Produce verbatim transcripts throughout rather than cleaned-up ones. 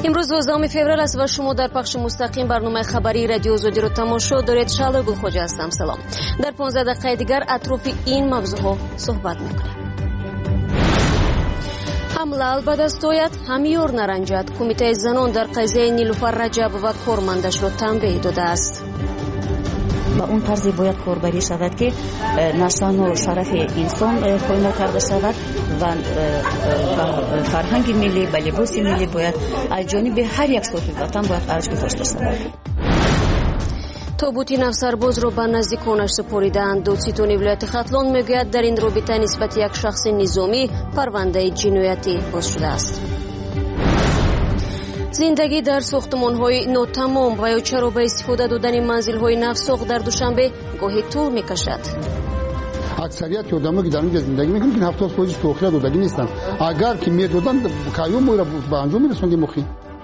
امروز دوازدهم فوریه است و شما در پخش مستقیم برنامه خبری رادیو آزادی رو تماشا دارید. شعله گلخوجه هستم. سلام. در پانزده دقیقه دیگر اطراف این موضوعها صحبت میکنیم. حمله به دست آید همیار نرنجد. کمیته زنان در قضیه نیلوفر رجب و کارمندش را تنبیه داده است. با اون طرزی باید کاربری شود که نشان و شرف انسان پایمال کرده شود و فرهنگ ملی و لباس ملی باید از جانب هر یک صاحب وطن باید ارج گذاشته شود. تابوتی نفسرباز را به نزدیکانش سپاریدند. دادستان ولایت ختلان میگوید در این رابطه نسبت یک شخص نظامی پرونده جنایتی باز شده است. زندگی در ساختمان‌های ناتمام و یا چرا به استفاده دادن منزل‌های نوساخت در دوشنبه گاهی طول می‌کشد. اکثریت آدم‌ها که در اونجا زندگی می‌کنن که هفتاد درصد توخیل دادگی نیستن. اگر که می‌دادن کایوم رو به انجام می‌رسوندیم مخی.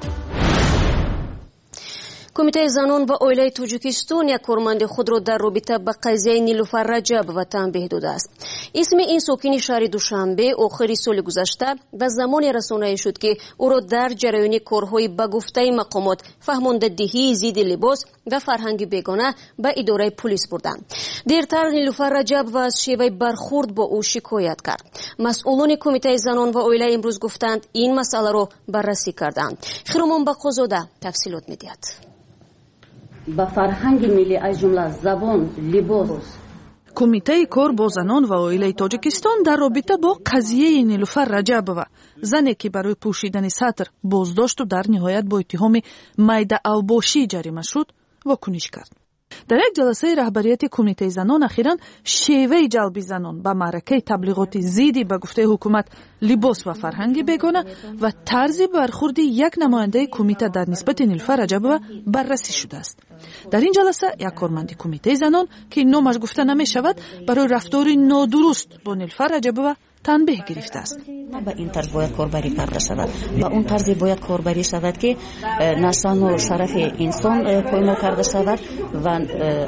کمیته زنان و عائله تاجیکستان یک کارمند خود را در رابطه با قضیه نیلوفر رجب و تنبیه داده است. اسم این ساکن شهر دوشنبه آخر سال گذشته و زمانی رسانه‌ای شد که او را در جریان کارهای به گفته مقامات فهماندهی ضد لباس و فرهنگ بیگانه به اداره پلیس بردند. دیرتر نیلوفر رجب و از شیوه برخورد با او شکایت کرد. مسئولان کمیته زنان و عائله امروز گفتند این مسئله را بررسی کردند. خیرمان بقازاده تفصیلات می‌دهد. با فرهنگ ملی از جمله زبان، لباس. کمیته کار با زنان و عائله تاجیکستان در رابطه با قضیه نیلوفر رجب و زنی که برای پوشیدن سطر بازداشت و در نهایت با اتهام میده اوباشی جریمه شد واکنش کرد. در یک جلسه رهبریت کمیته زنان اخیراً شیوه جلب زنان به معرکه تبلیغات ضد به گفته حکومت لباس و فرهنگ بیگانه و طرز برخورد یک نماینده کمیته در نسبت نیلوفر رجب بررسی شده است. در این جلسه یک کارمند کمیته زنان که نامش گفته نمی شود برای رفتار نادرست با نیلوفر رجب تنبیه گرفته است. با این طرز باید کاربری کرده شود. با اون طرز باید کاربری شود که نشان و شرف انسان پایمال کرده شود و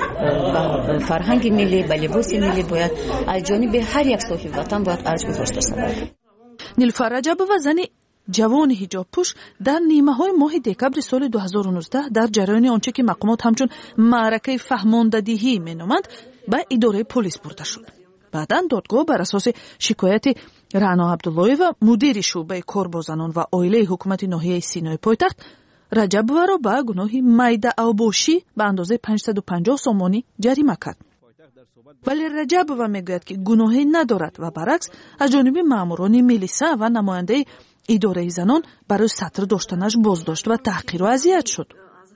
فرهنگ ملی و لباس ملی باید از جانب هر یک صاحب وطن باید ارج گذاشته شود. نیلوفر رجب و زن جوان حجاب پوش در نیمه های ماه دکبر سال دو هزار و نوزده در جریان آنچه که مقامات همچون معرکه فهماندهی مینامند به اداره پلیس برده شد. بعداً دادگاه بر اساس شکایت رعنا عبداللهی و مدیر شعبه کار با زنان و عائله حکومت ناحیه سینای پایتخت رجب را به گناه میده اوباشی به اندازه پانصد و پنجاه سومانی جریمه کرد. ولی رجب و میگوید که گناهی ندارد و برعکس از جانب ماموران میلیسا و نماینده اداره زنان برای سطر داشتنش بازداشت و تحقیر و اذیت شد.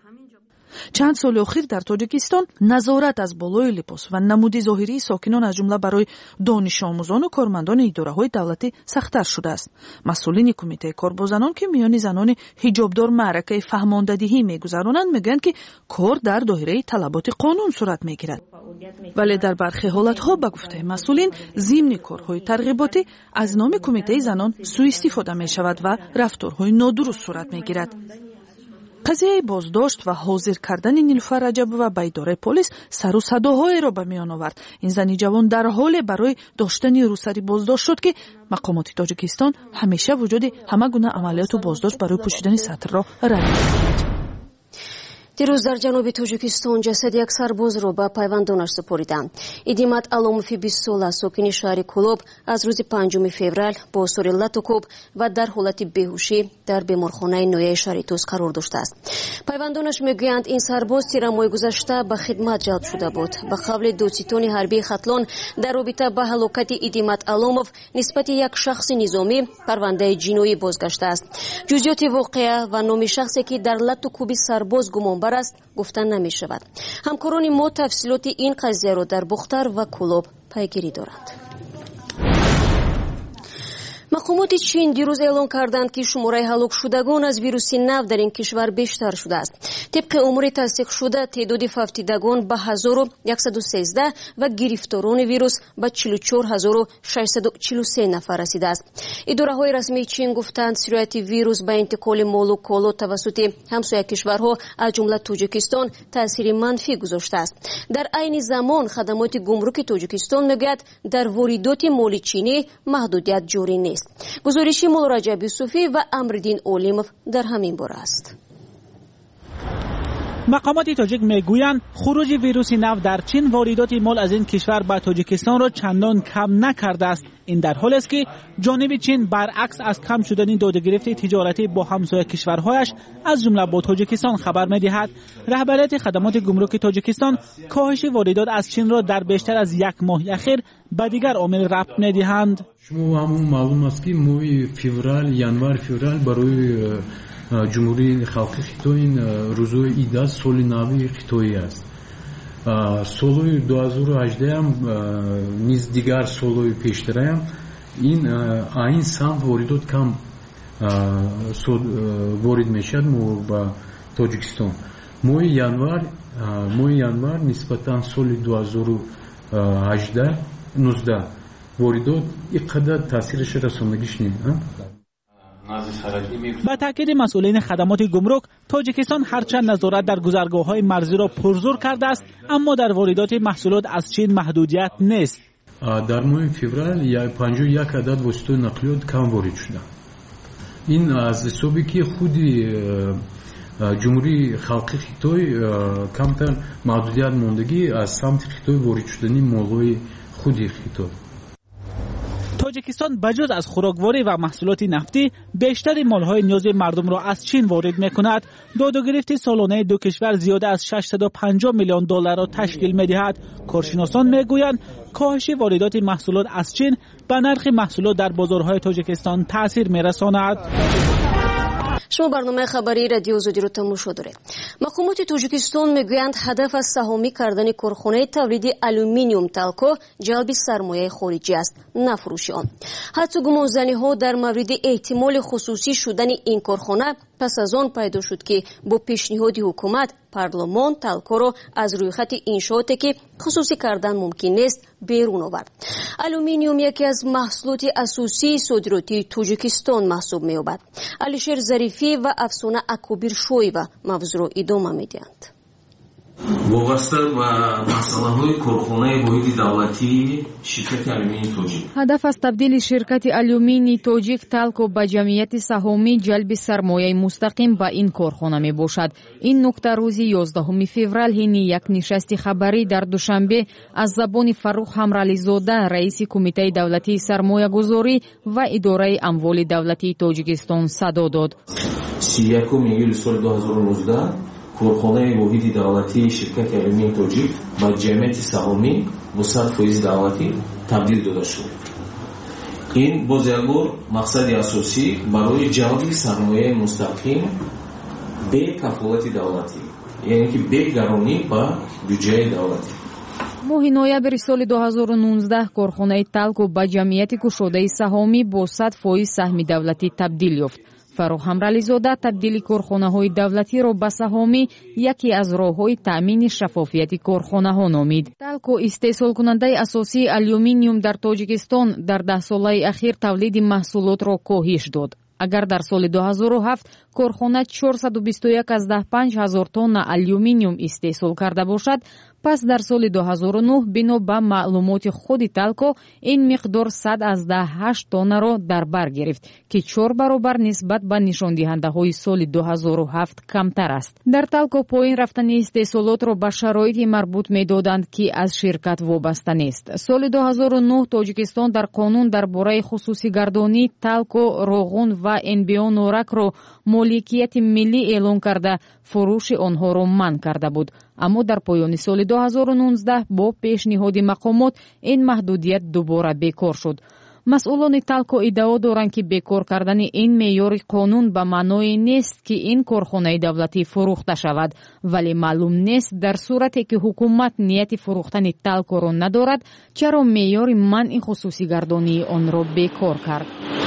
چند سال اخیر در تاجیکستان نظارت از بالای لباس و نمود ظاهری ساکنان از جمله برای دانش آموزان و کارمندان اداره‌های دولتی سخت‌تر شده است. مسئولین کمیته کار با زنان که میان زنان حجابدار معرکه فهماندهی میگذرانند میگویند که کار در دایره طلبات قانون صورت میگیرد. ولی در برخی حالت‌ها به گفته مسئولین ضمن کارهای ترغیباتی از نام کمیته زنان سوء استفاده می‌شود و رفتارهای نادرست صورت میگیرد. قضیه بازداشت و حاضر کردن نیلوفر رجب و به اداره پلیس سر و صداهای را به میان آورد. این زن جوان در حال برای داشتن روسری بازداشت شد که مقامات تاجیکستان همیشه وجود همه گونه عملیات و بازداشت برای پوشیدن سطر را رد کردند. دیروز در جنوب تاجیکستان جسد یک سرباز را به پیوندانش سپاریدند. ادیمت علاموفی بیست ساله ساکن شهر کولوب از روز پنجم فوریه با آثار لطوکوب و در حالت بیهوشی در بیمارخانه نویه شهر توس قرار داشته است. پیوندانش میگویند این سرباز تیر ماه گذشته به خدمت جلب شده بود. به قول دادستان حربی ختلان در رابطه با هلاکت ادیمت علاموف نسبت یک شخص نظامی پرونده جنایی بازگشته است. جزئیات واقعه و نام شخصی که در لطوکوب سرباز گمان است گفتن نمی شود. همکاران ما تفصیلات این قضیه را در بختر و کولوب پیگیری دارند. مقامات چین دیروز اعلام کردند که شماره هلاک شدگان از ویروس نو در این کشور بیشتر شده است. طبق امور تصدیق شده تعداد فوتیدگان به هزار و صد و سیزده و گرفتاران ویروس به چهل و چهار هزار و ششصد و چهل و سه نفر رسیده است. اداره های رسمی چین گفتند سرعت ویروس به انتقال مال و کالا توسط همسایه کشورها از جمله تاجیکستان تاثیر منفی گذاشته است. در عین زمان خدمات گمرک تاجیکستان میگوید در واردات مال چینی محدودیت جاری نیست. نیست. گزارشی مولا رجب یوسفی و امردین اولیموف در همین باره است. مقامات تاجیک میگویند خروج ویروس نو در چین واردات مال از این کشور به تاجیکستان را چندان کم نکرده است. این در حالی است که جانب چین برعکس از کم شدن دادگرفت تجارتی با همسایه کشورهایش از جمله با تاجیکستان خبر می‌دهد. رهبریت خدمات گمرک تاجیکستان کاهش واردات از چین را در بیشتر از یک ماه اخیر به دیگر عامل ربط می‌دهند. شما همون معلوم است که ماه فوریه январ فوریه برای جمهوری خلقی خیتوی این روزای ایده سال نوی خیتویی است. سالوی دو هزار و هجده هم نیز دیگر سالوی پیشتره هم این این سمت واردات کم وارد میشد با تاجیکستان. ماه январ ماه январ نسبتا سال دو هزار و هجده نوزده واردات اینقدر تاثیرش رساندگیش نیست. با تاکید مسئولین خدمات گمرک، تاجیکستان هرچند نظارت در گذرگاه‌های مرزی را پرزور کرده است، اما در واردات محصولات از چین محدودیت نیست. در ماه فوریه پنجاه و یک عدد وسیله نقلیات کم وارد شده. این از حسابی که خودی جمهوری خلقی خیتوی کمتر محدودیت ماندگی از سمت خیتوی وارد شدنی مال‌های خودی خیتوی. تاجیکستان بجز از خوراکواری و محصولات نفتی بیشتر مالهای نیاز مردم را از چین وارد می‌کند. داد و گرفت سالانه دو کشور زیاده از ششصد و پنجاه میلیون دلار را تشکیل می‌دهد. کارشناسان می‌گویند کاهش واردات محصولات از چین به نرخ محصولات در بازارهای تاجیکستان تأثیر می‌رساند. شما برنامه خبری رادیو آزادی رو تماشا دارید. مقامات تاجیکستان میگویند هدف از سهامی کردن کارخانه تولید آلومینیوم تالکو جلب سرمایه خارجی است، نه فروش آن. حتی گمانزنی‌ها در مورد احتمال خصوصی شدن این کارخانه پس از آن پیدا شد که با پیشنهاد حکومت پارلمان تالکو را از روی خط انشاءاتی که خصوصی کردن ممکن نیست بیرون آورد. آلومینیوم یکی از محصولات اساسی صادراتی تاجیکستان محسوب می‌یابد. علیشیر ظریفی و افسانه اکوبیر شویوا موضوع را ادامه می‌دهند. وابسته و مسئله‌های کارخانه واحد دولتی شرکت آلومینی تاجیک. هدف از تبدیل شرکت آلومینی تاجیک تالکو به جمعیت سهامی جلب سرمایه مستقیم به این کارخانه می باشد. این نکته روز یازدهم فوریه حین یک نشست خبری در دوشنبه از زبان فروخ همرالی زاده رئیس کمیته دولتی سرمایه گذاری و اداره اموال دولتی تاجیکستان صدا داد. سی و یکم ایول سال دو هزار و نوزده کارخانه واحد دولتی شرکت آلومینی تاجیک با جمعیت سهامی با صد فیصد دولتی تبدیل داده شد. این باز یک بار مقصد اساسی برای جلب سرمایه مستقیم به کفالت دولتی، یعنی که به گرانی با بودجه دولتی. ماه نوامبر سال دو هزار و نوزده کارخانه تالکو با جمعیت گشوده سهامی با صد فیصد سهم دولتی تبدیل یافت. فروخ همرالی زاده تبدیل کارخانه‌های دولتی را به سهامی یکی از راه‌های تأمین شفافیت کارخانه‌ها نامید. تالکو استحصال کننده اساسی آلومینیوم در تاجیکستان در ده ساله اخیر تولید محصولات را کاهش داد. اگر در سال دو هزار و هفت کارخانه چهارصد و بیست و یک از ده پنج هزار تن آلومینیوم استحصال کرده باشد، پس در سال دو هزار و نه بنا به معلومات خود تالکو این مقدار صد از ده هشت تن را در بر گرفت که چهار برابر نسبت به نشان دهنده های سال دو هزار و هفت کمتر است. در تالکو پایین رفتن استحصالات را به شرایط مربوط می دادند که از شرکت وابسته نیست. سال دو هزار و نه تاجیکستان در قانون درباره خصوصی گردانی تالکو، روغن و انبیا نورک را مالکیت ملی اعلام کرده فروش آنها را منع کرده بود. اما در پایان سال دو هزار و نوزده با پیشنهاد مقامات این محدودیت دوباره بیکار شد. مسئولان تالکو ادعا دارند که بیکار کردن این معیار قانون به معنای نیست که این کارخانه دولتی فروخته شود، ولی معلوم نیست در صورتی که حکومت نیت فروختن تالکو را ندارد چرا معیار منع خصوصی گردانی آن را بیکار کرد.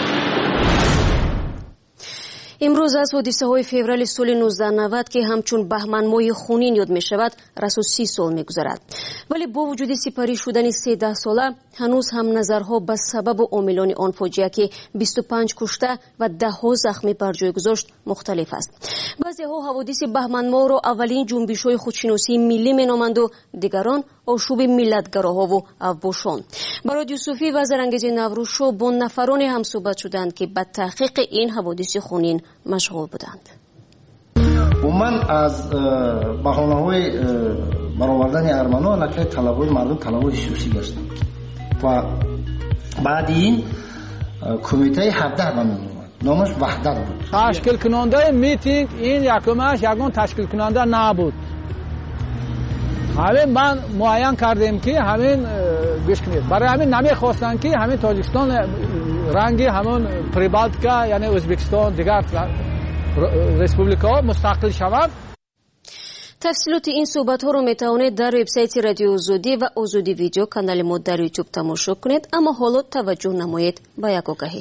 امروز از حادثه های فوریه سال نوزده نود که همچون بهمن ماه خونین یاد می شود رسو سی سال می گذرد. ولی با وجود سپری شدن سیزده ساله هنوز هم نظرها به سبب و عاملان آن فاجعه که بیست و پنج کشته و ده ها زخمی بر جای گذاشت مختلف است. بعضی ها حوادث بهمن ماه را اولین جنبش های خودشناسی ملی می نامند و دیگران ошуби миллатгароҳо ву авбошон. барод юсуфӣ ва зарангези наврӯзшо бо нафароне ҳамсӯҳбат шуданд ки ба таҳқиқи ин ҳаводиси хунин машғул буданд. умуман аз баҳонаҳои баровардани армано аллакай талабҳои мардум талабҳои сиёсӣ гаштанд ва баъди ин кумитаи ҳабдаҳ ба ном омад. номаш ваҳдат буд. ташкилкунандаи митинг ин якумаш ягон ташкилкунанда набуд. ҳамин ман муайян кардем ки ҳамин гӯш кунед. барои ҳамин намехостанд ки ҳамин Тоҷикистон ранги ҳамон Прибалтика яъне Ӯзбекистон дигар республикаҳо мустақил шаванд. тафсилоти ин суҳбатҳоро метавонед дар вебсайти Радиои Озодӣ ва Озодӣ видео канали мо дар YouTube тамошо кунед. Аммо ҳоло таваҷҷӯҳ намоед ба як огаҳӣ.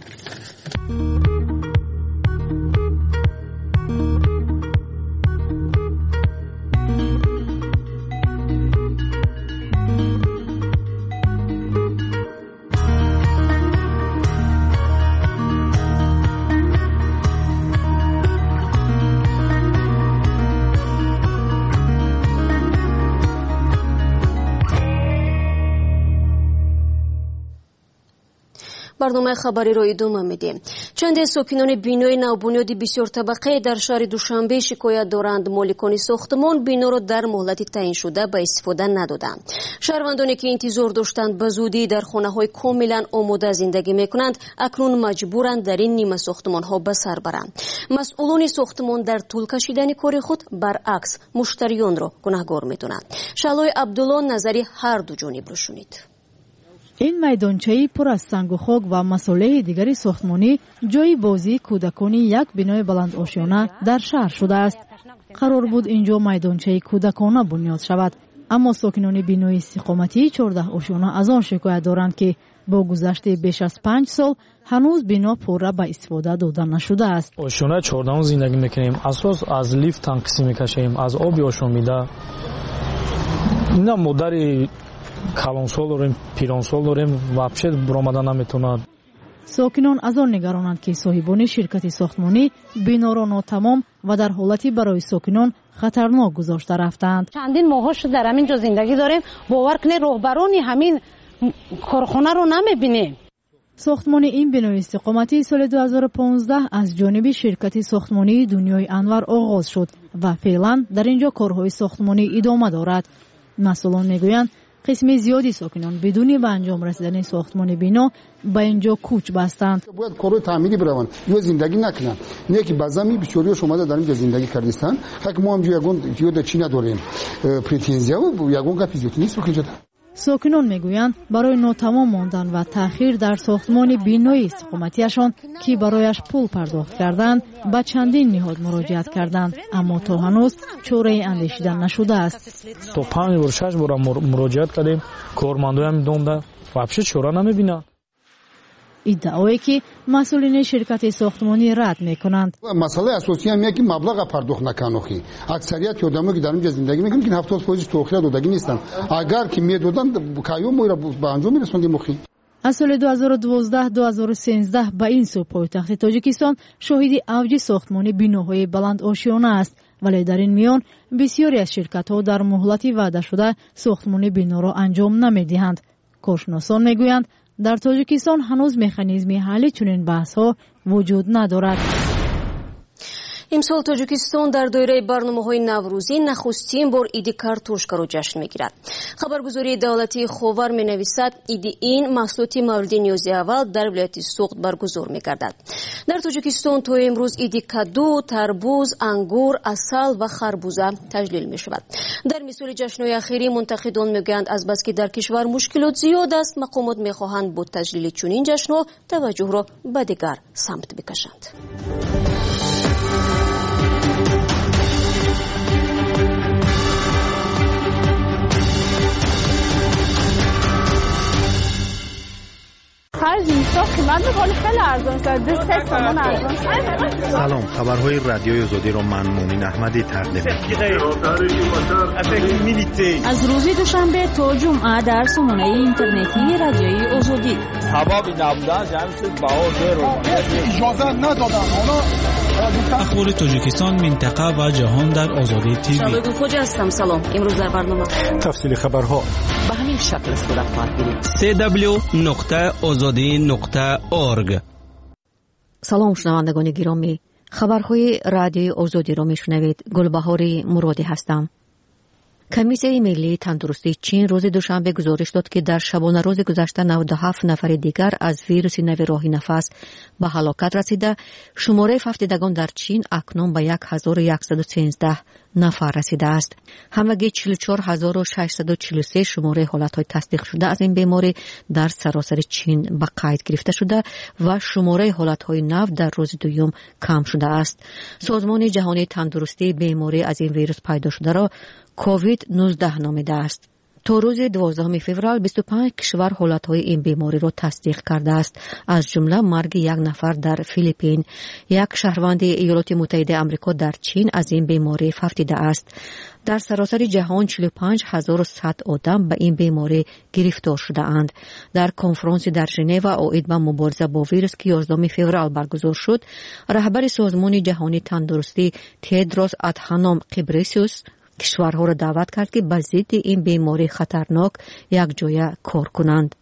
барномаи хабариро идома медиҳем. Чанде сокинони бинои навбунёди бисёртабақаи дар шаҳри Душанбе шикоят доранд моликони сохтмон биноро дар муҳлати таъиншуда ба истифода надоданд. шаҳрвандоне ки интизор доштанд ба зудӣ дар хонаҳои комилан омода зиндагӣ мекунанд, акнун маҷбуранд дар ин нима сохтмонҳо ба сар баранд. масъулони сохтмон дар тӯл кашидани кори худ баръакс муштариёнро гунаҳгор медонанд. Шалои Абдулло назари ҳар ду ҷонибро шунид. ин майдончаи пур аз сангу хок ва масъулияи дигари сохтмонӣ ҷойи бозии кӯдакони як бинои баландошёна дар шаҳр шудааст. қарор буд инҷо майдончаи кӯдакона бунёд шавад, аммо сокинони бинои истиқоматии чордаҳ ошёна аз он шикоят доранд ки бо гузашти беш аз панҷ сол ҳанӯз бино пурра ба истифода дода нашудааст. ошёнаи чордаҳум зиндагӣ мекунем, асос аз лифт танқисӣ мекашем, аз оби ошомида. ина модари калонсол дорем, пиронсол дорем, вообще буромада наметавонад. сокинон аз он нигаронанд ки соҳибони ширкати сохтмонӣ биноро нотамом ва дар ҳолати барои сокинон хатарнок гузошта рафтаанд. чандин моҳҳо шуд дар ҳамин ҷо зиндагӣ дорем, бовар кунед роҳбарони ҳамин корхонаро намебинем. сохтмони ин бинои истиқоматӣ соли ду ҳазору понздаҳ аз ҷониби ширкати сохтмонии Дунёи Анвар оғоз шуд ва феълан дар ин ҷо корҳои сохтмонӣ идома дорад. масъулон мегӯянд қисми зиёди сокинон бидуни ба анҷом расидани сохтмони бино ба ин ҷо кӯч бастанд. бояд корҳои таъмирӣ бираванд ё зиндагӣ накунанд, не ки ба зами бисёриҳош омада дар ин ҷо зиндагӣ кардистанд. ҳак мо ҳамҷо ягон ёда чӣ надорем, претензия ягон гапи зиёдӣ нест. сокинон мегӯянд барои нотамом мондан ва таъхир дар сохтмони бинои истиқоматиашон ки барояш пул пардохт карданд ба чандин ниҳод муроҷиат карданд, аммо то ҳанӯз чораи андешида нашудааст. то панҷ бор шаш бора муроҷиат кардем, кормандоям донда вообще чора намебинанд. иддаое ки масъулини ширкати сохтмонӣ рад мекунанд. масъалаи асосӣ ҳамин ки маблаға пардохт накунанд. охи аксарияти одамое ки дар ин ҷо зиндагӣ мекунанд ки ҳафтод фоиз то охира додагӣ нестанд. агар ки медоданд кайём моро ба анҷом мерасондем. охи аз соли ду ҳазору дувоздаҳ ду ҳазору сенздаҳ ба ин сӯ пойтахти Тоҷикистон шоҳиди авҷи сохтмони биноҳои баландошёна аст, вале дар ин миён бисёре аз ширкатҳо дар муҳлати ваъдашуда сохтмони биноро анҷом намедиҳанд. коршиносон мегӯянд дар Тоҷикистон ҳанӯз механизми ҳалли чунин баҳсҳо вуҷуд надорад. имсол Тоҷикистон дар доираи барномаҳои наврӯзӣ нахустин бор иди картошкаро ҷашн мегирад. Хабаргузории давлатии Ховар менависад, иди ин маҳсулоти мавриди ниёзи аввал дар вилояти Суғд баргузор мегардад. Дар Тоҷикистон то имрӯз иди каду, тарбуз, ангур, асал ва харбуза таҷлил мешавад. дар мисоли ҷашнҳои ахирӣ мунтақидон мегӯянд азбаски дар кишвар мушкилот зиёд аст, мақомот мехоҳанд бо таҷлили чунин ҷашнҳо таваҷҷӯҳро ба дигар самт бикашанд. سلام، خبرهای رادیوی آزادی رو من مومین احمدی تقدیم می‌کنم. از روز دوشنبه تا جمعه در سامانه اینترنتی رادیوی آزادی. حباب نبودن جمع شد با او رو اجازه ندادن. حالا اخبار تاجیکستان، منطقه و جهان در آزادی تیوی. شبگون خوجا هستم. سلام. امروز در برنامه تفصیل خبرها به همین شکل صورت خواهد گرفت. سی دبلیو نقطه آزادی نقطه اورگ. سلام شنوندگان گرامی، خبرهای رادیوی آزادی را میشنوید. گلبهار مرادی هستم. کمیسیون ملی تندرستی چین روز دوشنبه گزارش داد که در شبانه روز گذشته نود و هفت نفر دیگر از ویروس نو راه نفس به هلاکت رسیده. شماره ففتیدگان در چین اکنون به هزار و صد و سیزده نفر رسیده است. همگی چهل و چهار هزار و ششصد و چهل و سه شماره حالت‌های تصدیق شده از این بیماری در سراسر چین به قید گرفته شده و شماره حالت‌های نو در روز دوم کم شده است. سازمان جهانی تندرستی بیماری از این ویروس پیدا شده را کووید نوزده نامیده است. تا روز دوازدهم فوریه بیست و پنج کشور حالتهای این بیماری را تصدیق کرده است، از جمله مرگ یک نفر در فیلیپین. یک شهروند ایالات متحده آمریکا در چین از این بیماری ففتیده است. در سراسر جهان چهل و پنج هزار و صد آدم به این بیماری گرفتار شده اند. در کنفرانس در ژنو اوید به مبارزه با ویروس که یازدهم فوریه برگزار شد، رهبر سازمان جهانی تندرستی تدروس ادهانوم غبرئیسوس کشورها را دعوت کرد که به ضد این بیماری خطرناک یک جای کار کنند.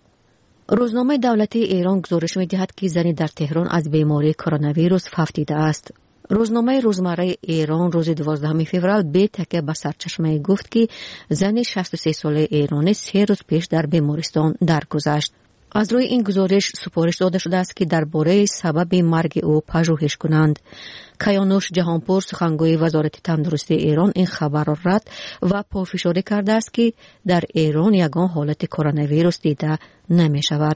روزنامه دولتی ایران گزارش می‌دهد که زنی در تهران از بیماری کرونا ویروس ففتیده است. روزنامه روزمره ایران روز دوازدهم فوریه به تکیه به سرچشمه گفت که زن شصت و سه ساله ایرانی سه روز پیش در بیمارستان درگذشت. از روی این گزارش سفارش داده شده است که درباره سبب مرگ او پژوهش کنند. کیانوش جهانپور سخنگوی وزارت تندرستی ایران این خبر را رد و پافشاری کرده است که در ایران یگان حالت کرونا ویروس دیده نمی شود.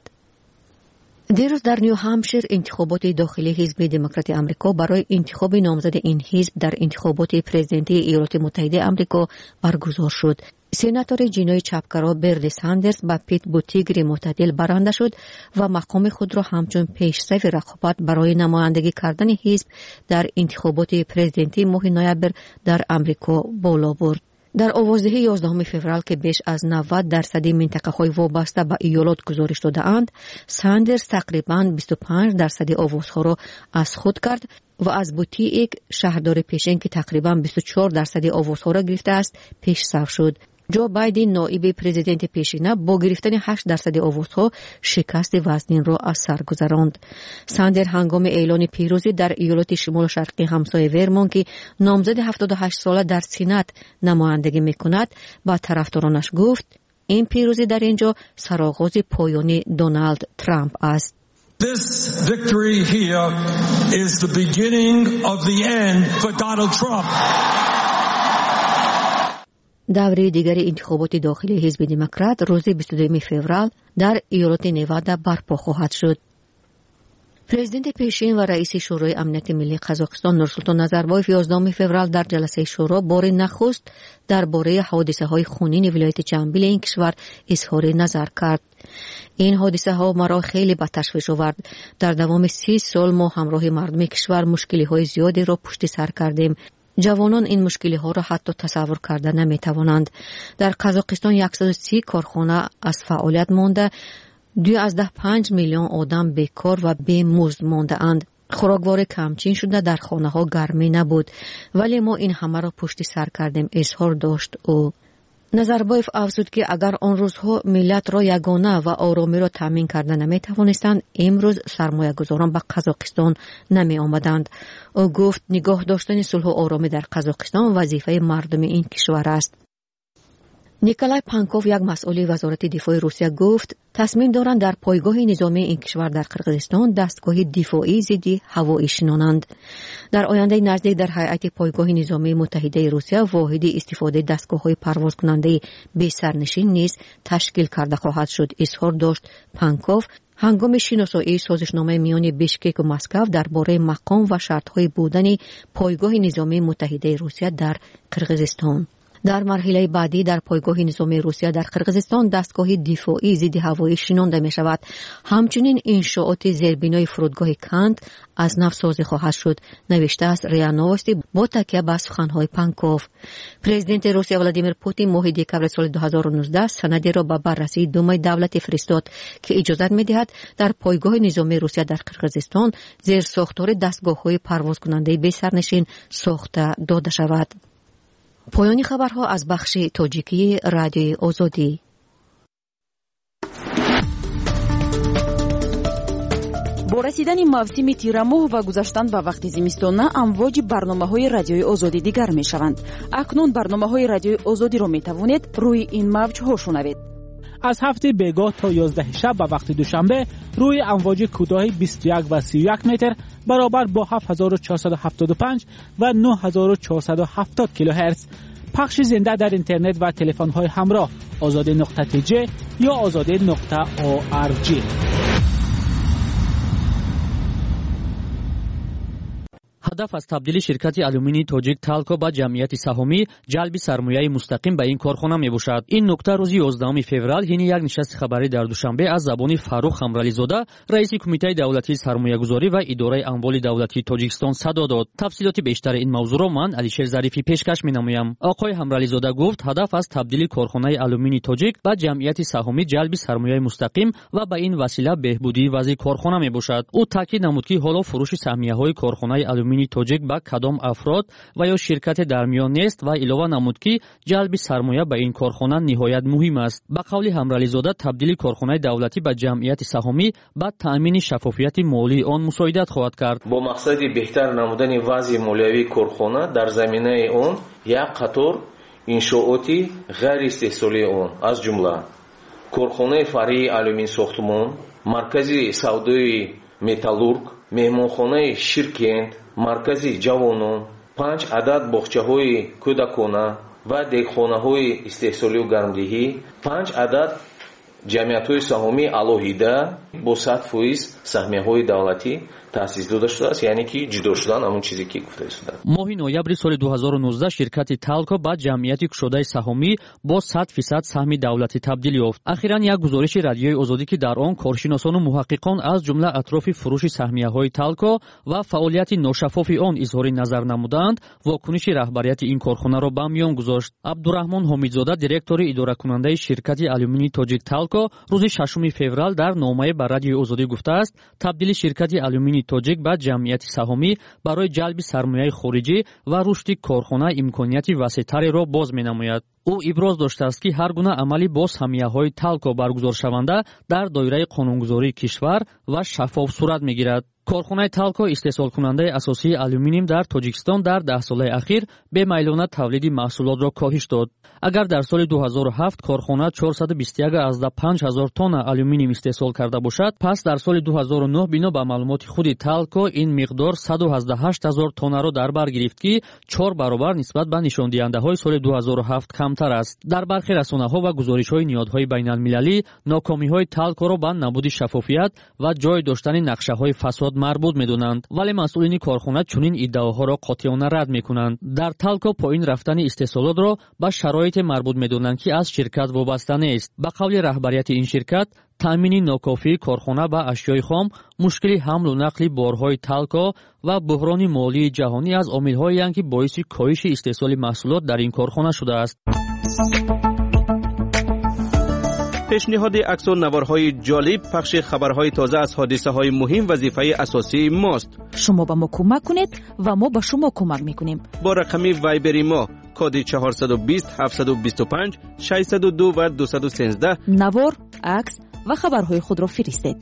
دیروز در نیو همشیر انتخابات داخلی حزب دموکرات آمریکا برای انتخاب نامزد این حزب در انتخابات پرزیدنتی ایالات متحده آمریکا برگزار شد. سناتور جنوی چپگرا برنی ساندرز با پیت بوتیگر معتدل برنده شد و مقام خود را همچون پیشروی رقابت برای نمایندگی کردن حزب در انتخابات پرزیدنتی ماه نوامبر در آمریکا بالا برد. در آوازدهی یازدهم فوریه که بیش از نود درصد منطقه‌های وابسته به ایالات گزارش داده‌اند، ساندرز تقریباً بیست و پنج درصد آوازها را از خود کرد و از بوتیگ شهردار پیشین که تقریباً بیست و چهار درصد آوازها را گرفته است پیش‌رو شد. جو بایدن نایب پرزیدنت پیشینه با گرفتن هشت درصد آوازها شکست وزنین را از سر گذراند. ساندر هنگام اعلان پیروزی در ایالات شمال شرقی همسایه ورمونت که نامزد هفتاد و هشت ساله در سنات نمایندگی میکند با طرفدارانش گفت این پیروزی در اینجا سرآغاز پایانی دونالد ترامپ است. This victory here is the beginning of the end for Donald Trump. دوره دیگر انتخابات داخلی حزب دموکرات روز بیست و دوم فوریه در ایالت نوادا برپا خواهد شد. پرزیدنت پیشین و رئیس شورای امنیت ملی قزاقستان نورسولطان نظربایف یازدهم فوریه در جلسه شورا بار نخست درباره حادثه‌های خونین ولایت جنوبی این کشور اظهار نظر کرد. این حادثه ها مرا خیلی به تشویش آورد. در دوام سی سال ما همراه مردم کشور مشکلی های زیادی را پشت سر کردیم. جوانان این مشکلی ها را حتی تصور کرده نمی توانند. در قزاقستان صد و سی کارخانه از فعالیت مانده، دو از ده پنج میلیون آدم بیکار و بی مزد مانده اند. خوراکوار کمچین شده، در خانه ها گرمی نبود، ولی ما این همه را پشت سر کردیم، اظهار داشت او. نظربایف افزود که اگر آن روزها ملت را یگانه و آرامی را تامین کرده نمی توانستند، امروز سرمایه گذاران به قزاقستان نمی آمدند. او گفت نگاه داشتن صلح و آرامی در قزاقستان وظیفه مردم این کشور است. نیکولای پانکوف یک مسئول وزارت دفاع روسیه گفت تصمیم دارند در پایگاه نظامی این کشور در قرقیزستان دستگاه دفاعی ضد هوایی شنانند. در آینده نزدیک در هیئت پایگاه نظامی متحده روسیه واحد استفاده دستگاه‌های پرواز کننده بی سرنشین نیز تشکیل کرده خواهد شد، اظهار داشت پانکوف هنگام شناسایی سازشنامه میان بیشکک و مسکو درباره مقام و شرط‌های بودن پایگاه نظامی متحده روسیه در قرقیزستان. در مرحله بعدی در پایگاه نظامی روسیه در قرقیزستان دستگاه دفاعی ضد هوایی شنانده می شود. همچنین انشاءات زیربنای فرودگاه کند از نو سازی خواهد شد، نوشته است ریا نوستی با تکیه به سخنهای پنکوف. پرزیدنت روسیه ولادیمیر پوتین ماه دکبر سال دو هزار و نوزده سندی را به بررسی دومای دولتی فرستاد که اجازه می دهد در پایگاه نظامی روسیه در قرقیزستان زیر ساختار دستگاه‌های پرواز کننده بی سرنشین ساخته داده شود. پایان خبرها از بخش تاجیکی رادیوی آزادی. با رسیدن موسم تیرماه و گذشتن به وقت زمستان امواج برنامه‌های رادیوی آزادی دیگر می‌شوند. اکنون برنامه‌های رادیوی آزادی را می‌توانید روی این موج‌ها شنوید. از هفته بیگاه تا یازده شب و وقت دوشنبه روی امواج کوتاه بیست و یک و سی و یک متر برابر با هفت هزار و چهارصد و هفتاد و پنج و نه هزار و چهارصد و هفتاد کیلوهرتز. پخش زنده در اینترنت و تلفن‌های همراه آزاده نقطه تی جی یا آزاده نقطه او آر جی. هدف از تبدیل شرکت آلومینی توجیک تالکو به جمعیت سهامی جلب سرمایه مستقیم به این کارخانه می باشد. این نکته روز یازدهم فوریه حین یک نشست خبری در دوشنبه از زبان فاروق همرالی زاده رئیس کمیته دولتی سرمایه گذاری و اداره اموال دولتی تاجیکستان صدا داد. تفصیلات بیشتر این موضوع را من علیشیر ظریفی پیشکش می نمایم. آقای همرالی زاده گفت هدف از تبدیل کارخانه آلومینی توجیک به جمعیت سهامی جلب سرمایه مستقیم و به این وسیله بهبودی وضع کارخانه می باشد. او تاکید نمود که حالا فروش سهمیه های کارخانه آلومینی توجیک به کدام افراد و یا شرکت در میان نیست و علاوه نمود که جلب سرمایه به این کارخانه نهایت مهم است. به قول همرالی زاده تبدیل کارخانه دولتی به جمعیت سهامی با تامین شفافیت مالی آن مساعدت خواهد کرد. با مقصد بهتر نمودن وضع مالیوی کارخانه در زمینه آن یک قطار انشاءاتی غیر استحصالی آن از جمله کارخانه فرعی آلومین ساختمان، مرکزی سودای متالورگ، مهمانخانه شیرکند، مرکزی جوانان، پنج عدد باغچه‌های کودکانه و دهخانه‌های استحصالی و گرمدهی، پنج عدد جمعیت‌های سهامی алоҳида با صد فیصد سهمیه‌های دولتی تأسیس داده شده است، یعنی که جدا شدن همون چیزی که گفته شده. ماه نوامبر سال دو هزار و نوزده شرکت تالکو با جمعیت کشوده سهامی با صد فیصد سهم دولتی تبدیل یافت. اخیراً یک گزارش رادیوی آزادی که در آن کارشناسان و محققان از جمله اطراف فروش سهمیه‌های تالکو و فعالیت ناشفاف آن اظهار نظر نمودند، واکنش رهبریت این کارخانه را به میان گذاشت. عبدالرحمن حمیدزاده دیرکتور اداره کننده شرکت آلومینی توجیک تالکو روز ششم فوریه در نامه به رادیوی آزادی گفته است تبدیل شرکت آلومینی توجیک به جمعیت سهامی برای جلب سرمایه خارجی و رشد کارخانه امکانیت وسیع‌تری را باز می‌نماید. او ابراز داشته است که هر گونه عملی با سهمیه‌های تالکو برگزار شونده در دایره قانونگذاری کشور و شفاف صورت می‌گیرد. کارخانه تالکو استحصال کننده اساسی آلومینیم در تاجیکستان در ده سال اخیر به میلانه تولید محصولات را کاهش داد. اگر در سال دو هزار و هفت کارخانه چهارصد و بیست و یک ازده پنج هزار تن آلومینیم استحصال کرده باشد، پس در سال دو هزار و نه بنا به معلومات خود تالکو این مقدار صد و هجده و هشت هزار تن را در بر گرفت که چهار برابر نسبت به نشان دهنده های سال دو هزار و هفت کمتر است. در برخی رسانه‌ها و گزارش‌های نهادهای بین‌المللی ناکامی‌های تالکو را به نبود شفافیت و جای داشتن نقشه‌های فساد مربوط می‌دانند، ولی مسئولین کارخانه چنین ادعاها را قاطعانه رد می‌کنند. در تالکو پایین رفتن استحصالات را به شرایط مربوط می‌دانند که از شرکت وابسته نیست. به قول رهبریت این شرکت تامین ناکافی کارخانه به اشیای خام، مشکل حمل و نقل بارهای تالکو و بحران مالی جهانی از عامل‌هایی اند که باعث کاهش استحصال محصولات در این کارخانه شده است. پیشنهاد عکس و نوارهای جالب، پخش خبرهای تازه از حادثه‌های مهم وظیفه اساسی ماست. شما به ما کمک کنید و ما به شما کمک میکنیم. با رقم وایبری ما کد چهارصد و بیست هفتصد و بیست و پنج ششصد و دو و دویست و سیزده نوار، عکس و خبرهای خود را فرستید.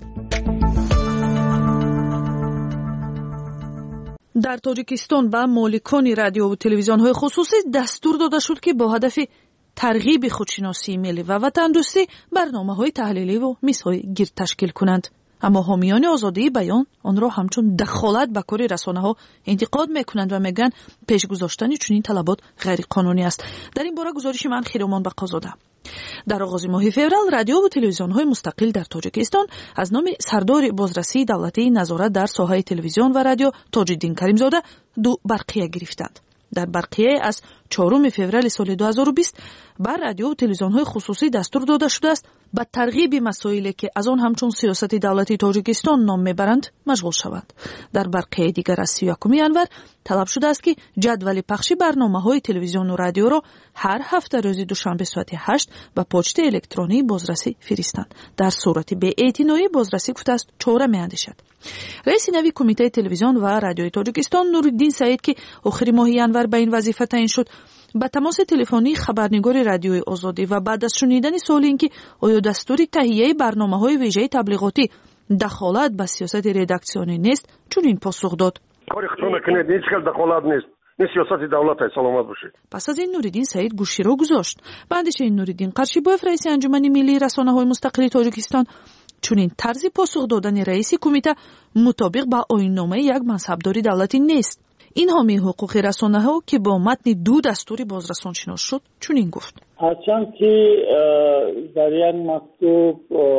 در تاجیکستان به مالکان رادیو و تلویزیون‌های خصوصی دستور داده شد که با هدف ترغیب خودشناسی ملی و وطن دوستی برنامه‌های تحلیلی و میزهای گیر تشکیل کنند. اما حامیان آزادی بیان آن را همچون دخالت به کار رسانه‌ها انتقاد میکنند و میگن پیش گذاشتن چنین طلبات غیر قانونی است. در این باره گزارش من خیرمان بقازاده. در آغاز ماه فوریه رادیو و تلویزیون‌های مستقل در تاجیکستان از نام سردار بازرسی دولتی نظارت در ساحه تلویزیون و رادیو تاج‌الدین کریمزاده دو برقیه گرفتند. дар барқияе аз чорум феврали соли ду ҳазору бист бар радио телевизионҳои хусусӣ дастур дода шудааст ба тарғиби масоиле ки аз он ҳамчун сиёсати давлати Тоҷикистон ном мебаранд машғул шаванд. Дар барқияи дигар аз си якуми январ талаб шудааст ки ҷадвали пахши барномаҳои телевизиону радиоро ҳар ҳафта рӯзи душанбе соати ҳашт ба почти электронии бозрасӣ фиристанд. дар сурати беэътиноӣ бозрасӣ гуфтааст чора меандешад. раиси нави кумитаи телевизион ва радиои Тоҷикистон Нуриддин Саид ки охири моҳи январ ба ин вазифа таъин шуд ба тамоси телефонии хабарнигори радиои Озодӣ ва баъд аз шунидани суоли ин ки оё дастури таҳияи барномаҳои вижаи таблиғотӣ дахолат ба сиёсати редаксионӣ нест чунин посух дод. کاری خودتون نکنید، هیچ کس دخالت نیست. این سیاست دولت است. سلامت باشید. پس از این نوریدین سعید گوشی را گذاشت. به اندیشه این نوریدین قرشیباف رئیس انجمن ملی رسانه‌های مستقل تاجیکستان چنین طرز پاسخ دادن رئیس کمیته مطابق با آیین‌نامه یک منصبداری دولتی نیست. این حامی حقوق رسانه‌ها که با متن دو دستور بازرسان شناس شد چنین گفت. هرچند که در یک مکتوب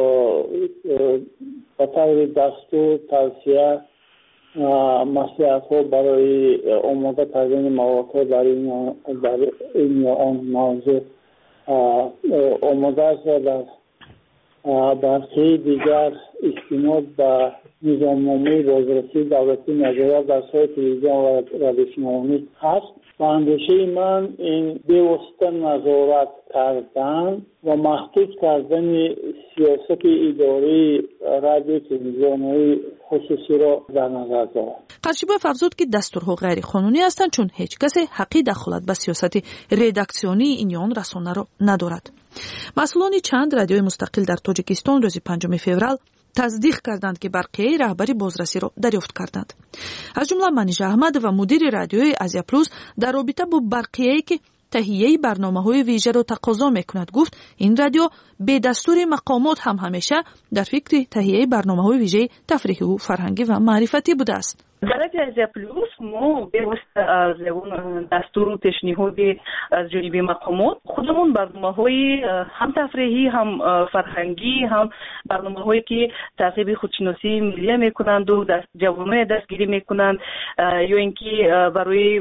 به طور دستور توصیه مصلحت‌ها برای آماده کردن مواقع در این در این آن موضوع آماده شده برخی دیگر استناد به نظامنامه بازرسی دولتی نظارت در سایت تلویزیون و رادیوشنوانی هست. و اندیشه من این بی‌واسطه نظارت کردن و محدود کردن سیاست اداری رادیو تلویزیون‌های خصوصی را در نظر دارد. قرشیباف افزود که دستورها غیر قانونی هستند چون هیچ کسی حقی دخالت به سیاست رداکسیونی این یا آن رسانه را ندارد. مسئولان چند رادیوی مستقل در تاجیکستان روز پنجم فوریه تصدیق کردند که برقیه رهبری بازرسی را دریافت کردند. از جمله منیژ احمد و مدیر رادیوی آزیا پلوس در رابطه با برقیه‌ای که تهیه برنامه‌های ویژه را تقاضا می‌کند گفت این رادیو به دستور مقامات هم همیشه در فکر تهیه برنامه‌های ویژه تفریحی و فرهنگی و معرفتی بوده است. در آزیا پلوس ما به واسطه از اون دستور و پیشنهاد از جانب مقامات خودمون برنامه‌های هم تفریحی هم فرهنگی هم برنامه‌هایی که تعقیب خودشناسی ملی می‌کنند و جوامع دستگیری می‌کنند یا اینکه برای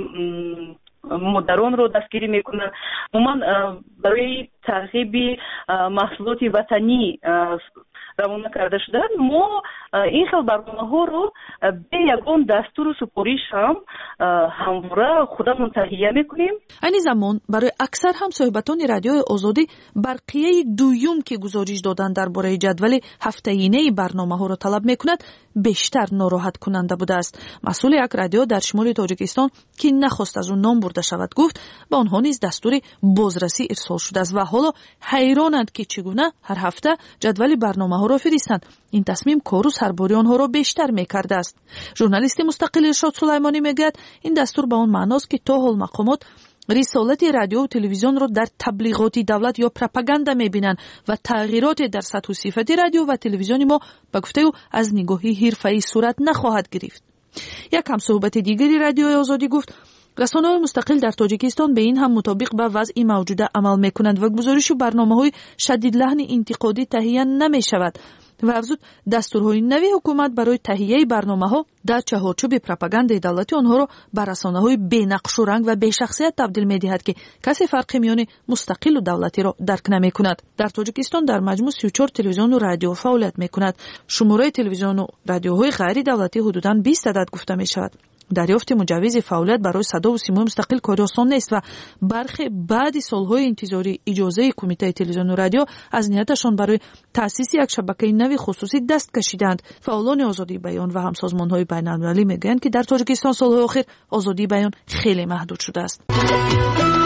مدران رو دستگیری میکنن عموما برای ترغیب محصولات وطنی روانه کرده شده. ما این خیلی برنامه ها رو به یگان دستور و سپارش هم همواره خودمون تهیه میکنیم. این زمان برای اکثر هم صحبتان رادیوی آزادی برقیه دویم که گزارش دادن درباره جدول هفته‌ینه برنامه ها را طلب میکند بیشتر ناراحت کننده بوده است. مسئول یک رادیو در شمال تاجیکستان که نخواست از اون نام برده شود گفت به آنها نیز دستور بازرسی ارسال شده است و حالا حیرانند که چگونه هر هفته جدول برنامه ها را فرستند. این تصمیم کار و سرباری آنها را بیشتر میکرده است. ژورنالیست مستقل ارشاد سلیمانی میگوید این دستور به آن معناست که تا حال مقامات رسالت رادیو و تلویزیون را در تبلیغاتی دولت یا پروپاگاندا میبینند و تغییرات در سطح و صفت رادیو و تلویزیون ما به گفته او از نگاهی حرفه‌ای صورت نخواهد گرفت. یک هم صحبت دیگری رادیوی آزادی گفت رسانه‌های مستقل در تاجیکستان به این هم مطابق به وضع موجوده عمل میکنند و گزارش و برنامه‌های شدید لحن انتقادی تهیه نمیشود و افزود دستورهای نوی حکومت برای تهیه برنامه‌ها در چهارچوب پروپاگاندای دولتی آنها را به رسانه‌های بی‌نقش و رنگ و بی‌شخصیت تبدیل می‌دهد که کسی فرقی میان مستقل و دولتی را درک نمی‌کند. در تاجیکستان در مجموع سی و چهار تلویزیون و رادیو فعالیت می‌کند. شماره تلویزیون و رادیوهای غیر دولتی حدوداً بیست عدد گفته می‌شود. دریافت مجوز فعالیت برای صدا و سیمای مستقل کار آسان نیست و برخی بعد سالهای انتظاری اجازه کمیته تلویزیون و رادیو از نیتشان برای تأسیس یک شبکه نوی خصوصی دست کشیدند. فعالان آزادی بیان و همسازمان‌های بین‌المللی میگویند که در تاجیکستان سالهای اخیر آزادی بیان خیلی محدود شده است.